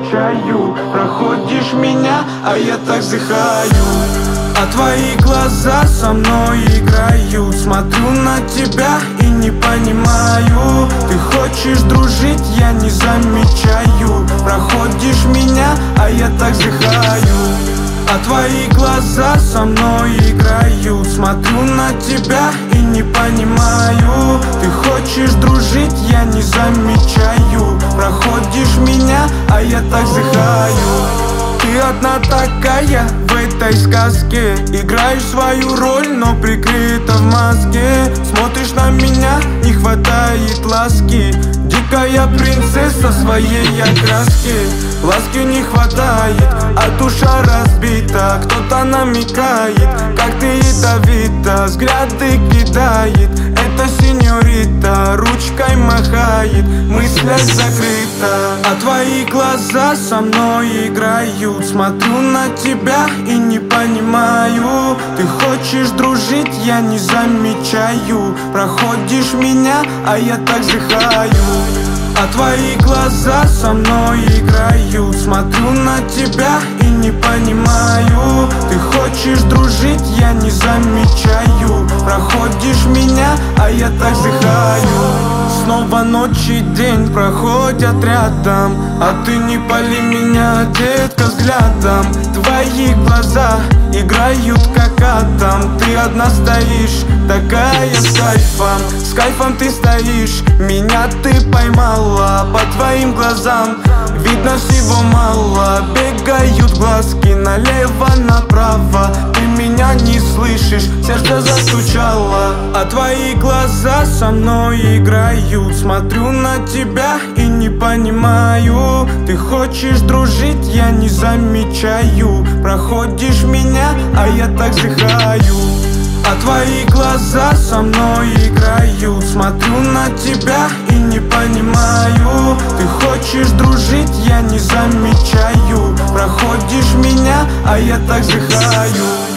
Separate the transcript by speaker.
Speaker 1: замечаю. Проходишь меня, а я так вздыхаю. А твои глаза со мной играют. Смотрю на тебя и не понимаю. Ты хочешь дружить, я не замечаю. Проходишь меня, а я так вздыхаю. А твои глаза со мной играют. Смотрю на тебя и не понимаю. Ты хочешь дружить, я не замечаю. Проходишь меня, а я так вздыхаю. Ты одна такая в этой сказке. Играешь свою роль, но прикрыта в маске. Смотришь на меня, не хватает ласки. Дикая принцесса своей окраски. Ласки не хватает, а душа разбита. Кто-то намекает, как ты ядовита. Взгляды кидает, это сеньорита. Ручкой махает, мыслях закрыта. А твои глаза со мной играют. Смотрю на тебя и не понимаю. Ты хочешь дружить, я не замечаю. Проходишь меня, а я так вздыхаю. А твои глаза со мной играют. Смотрю на тебя и не понимаю. Ты хочешь дружить, я не замечаю. Проходишь меня, а я так вздыхаю. Снова ночь и день проходят рядом, а ты не пали меня, детка, взглядом. Твои глаза играют как атом. Ты одна стоишь, такая с кайфом ты стоишь. Меня ты поймала, по твоим глазам видно всего мало. Бегают глазки налево-направо. Ты меня не слышишь, сердце застучало. А твои глаза со мной играют. Смотрю на тебя и не понимаю. Ты хочешь дружить, я не замечаю. Проходишь меня, а я так вздыхаю. А твои глаза со мной играют. Смотрю на тебя и не понимаю. Ты хочешь дружить, я не замечаю. Проходишь меня, а я так вздыхаю.